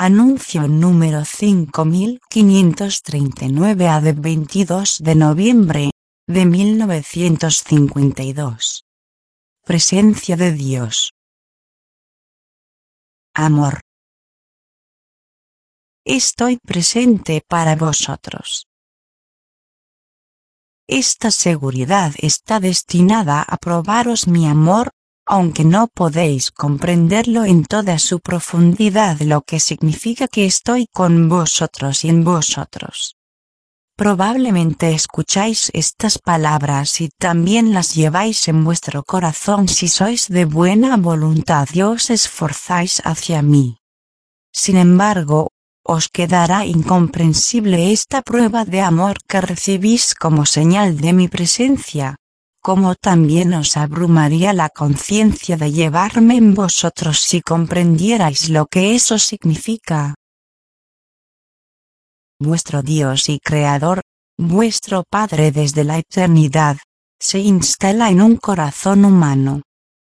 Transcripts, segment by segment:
Anuncio número 5539 a de 22 de noviembre de 1952. Presencia de Dios. Amor. Estoy presente para vosotros. Esta seguridad está destinada a probaros mi amor, aunque no podéis comprenderlo en toda su profundidad, lo que significa que estoy con vosotros y en vosotros. Probablemente escucháis estas palabras y también las lleváis en vuestro corazón si sois de buena voluntad y os esforzáis hacia mí. Sin embargo, os quedará incomprensible esta prueba de amor que recibís como señal de mi presencia, como también os abrumaría la conciencia de llevarme en vosotros si comprendierais lo que eso significa. Vuestro Dios y Creador, vuestro Padre desde la eternidad, se instala en un corazón humano.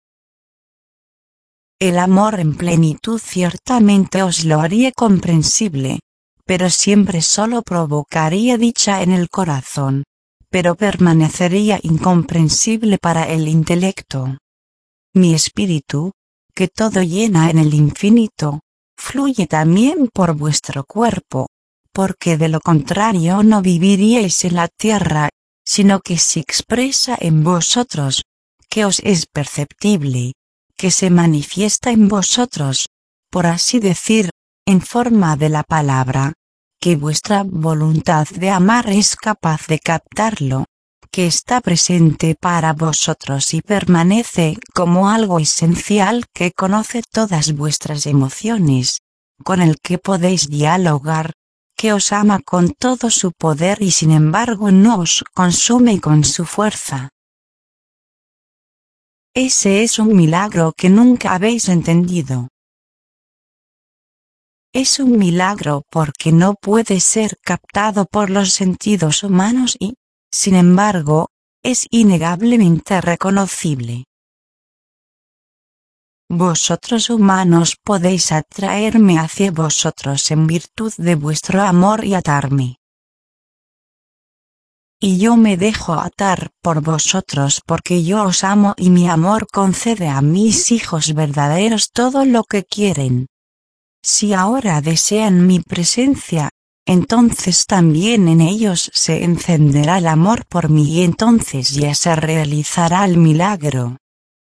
El amor en plenitud ciertamente os lo haría comprensible, pero siempre solo provocaría dicha en el corazón, pero permanecería incomprensible para el intelecto. Mi espíritu, que todo llena en el infinito, fluye también por vuestro cuerpo, porque de lo contrario no viviríais en la tierra, sino que se expresa en vosotros, que os es perceptible, que se manifiesta en vosotros, por así decir, en forma de la palabra, que vuestra voluntad de amar es capaz de captarlo, que está presente para vosotros y permanece como algo esencial que conoce todas vuestras emociones, con el que podéis dialogar, que os ama con todo su poder y sin embargo no os consume con su fuerza. Ese es un milagro que nunca habéis entendido. Es un milagro porque no puede ser captado por los sentidos humanos y, sin embargo, es innegablemente reconocible. Vosotros humanos podéis atraerme hacia vosotros en virtud de vuestro amor y atarme. Y yo me dejo atar por vosotros porque yo os amo y mi amor concede a mis hijos verdaderos todo lo que quieren. Si ahora desean mi presencia, entonces también en ellos se encenderá el amor por mí y entonces ya se realizará el milagro.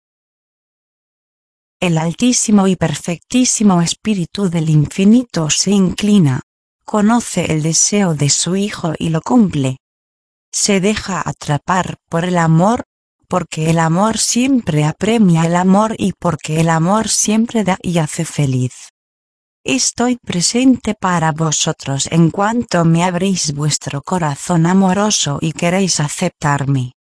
El altísimo y perfectísimo Espíritu del Infinito se inclina, conoce el deseo de su Hijo y lo cumple. Se deja atrapar por el amor, porque el amor siempre apremia el amor y porque el amor siempre da y hace feliz. Estoy presente para vosotros en cuanto me abrís vuestro corazón amoroso y queréis aceptarme.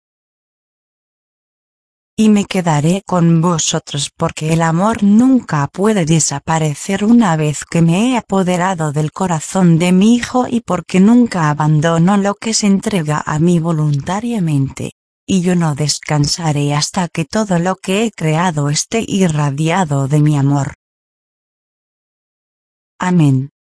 Y me quedaré con vosotros porque el amor nunca puede desaparecer una vez que me he apoderado del corazón de mi Hijo y porque nunca abandono lo que se entrega a mí voluntariamente, y yo no descansaré hasta que todo lo que he creado esté irradiado de mi amor. Amén.